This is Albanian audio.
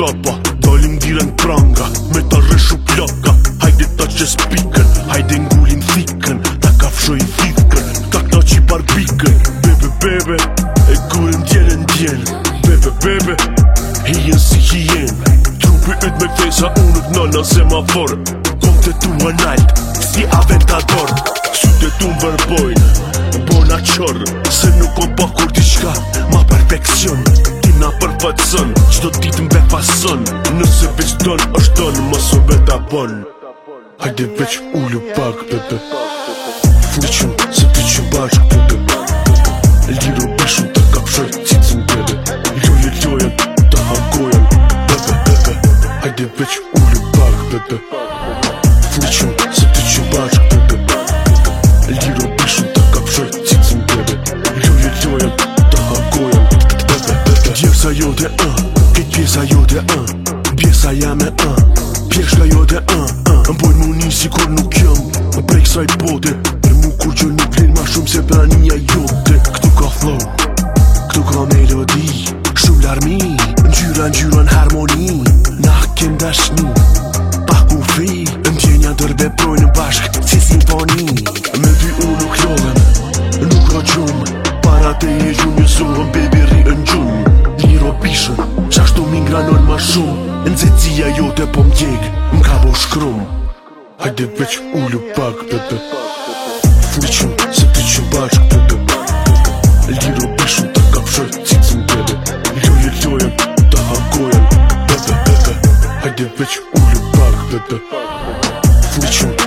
qapa, dalim diren pranga, me ta rreshu plaka. Hajde ta qes pikën, hajde ngullim thikën, ta kafshoj fikën, ta knaqi barbikën. Bebe, bebe, e kurën ndjen, bebe, bebe, hijen si hijen. Trupi yt me fesa unët nëna semafor. Kom të tu më nalt, si aventador. Sytë tu më verbojnë, bona qërë, se nuk kom pa kur diqka ma perfekcion. Ti na përfaqëson, qdo dit mbe fason. Nëse veç don është don, mëso beta bon. Hajde veç ullu pak, bebe. Fliqëm, se ty që bashk, bebe. Liro bishun të kapshoj cicën, bebe. Loje lojen, të hakojen, bebe, bebe. Hajde veç ullu pak, bebe. Fliqëm, se ty që bashk, bebe. Liro bishun të kapshoj cicën, bebe. Loje lojen, të hakojen, bebe, bebe. Djevsa jote, kejt pjesa jote, pjesa jame, pjeshka jote, mbojnë mu një si kur nuk jëm prej kësaj bote. Për mu kur që nuk vlen ma shumë se prania jote. Këtu ka flow, këtu ka melodi, shumë larmi, ngjyra në harmoni. Na kem dashni, pa kufi, ndjenja ndërveprojnë bashk si simfoni. Me ty unë nuk lodhem, nuk ka gjumë, para te e gjumë njësohëm, baby ri në gjumë. Liro bishën, qashtu m'ingranon ma shumë, nxehtësia jote po m'djeg, m'ka bo shkrum. Hajde veç ullu pak, bebe. Fliqëm, se ty që bashk, bebe. Liro bishën të kapshoj cicën, bebe. Loje lojen, të hakojen, bebe, bebe. Hajde veç ullu pak, bebe. Fliqëm,